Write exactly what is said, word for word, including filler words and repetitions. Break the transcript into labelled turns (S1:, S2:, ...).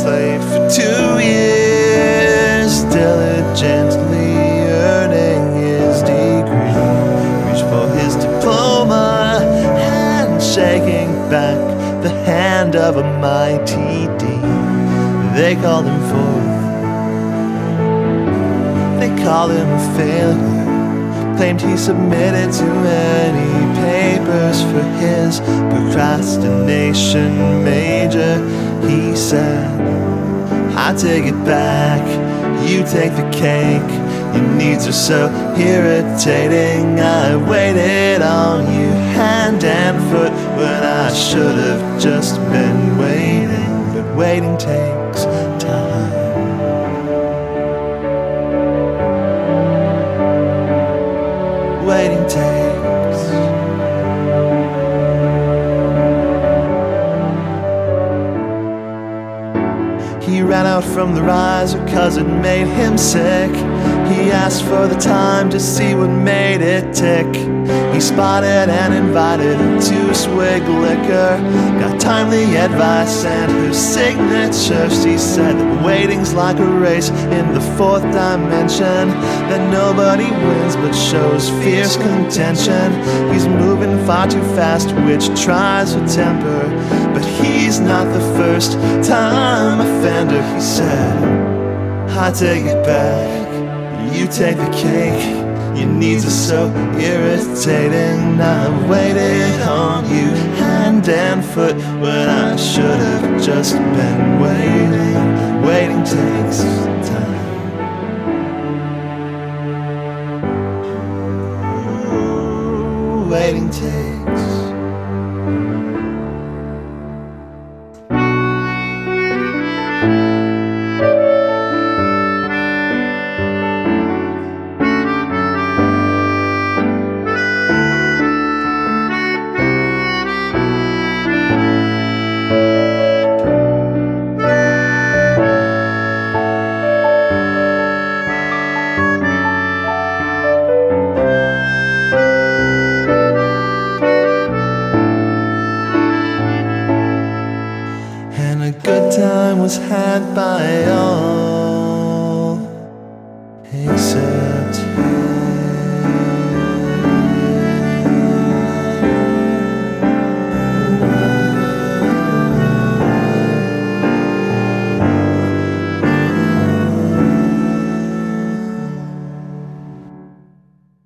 S1: slave for two years, diligently earning his degree. Reached for his diploma and shaking back the hand of a mighty dean. They called him forth, they called him a failure. Claimed he submitted too many papers for his procrastination major. He said, I take it back, you take the cake. Your needs are so irritating. I waited on you hand and foot when I should have just been waiting. But waiting takes time. Waiting takes. He ran out from the riser cause it made him sick. He asked for the time to see what made it tick. He spotted and invited her to swig liquor. Got timely advice and her signature. She said that waiting's like a race in the fourth dimension, that nobody wins but shows fierce contention. He's moving far too fast, which tries her temper, but he's not the first time offender. He said, I take it back, you take the cake. Your needs are so irritating. I waited on you hand and foot when I should have just been waiting. Waiting takes time. Ooh, waiting takes. A good time was had by all except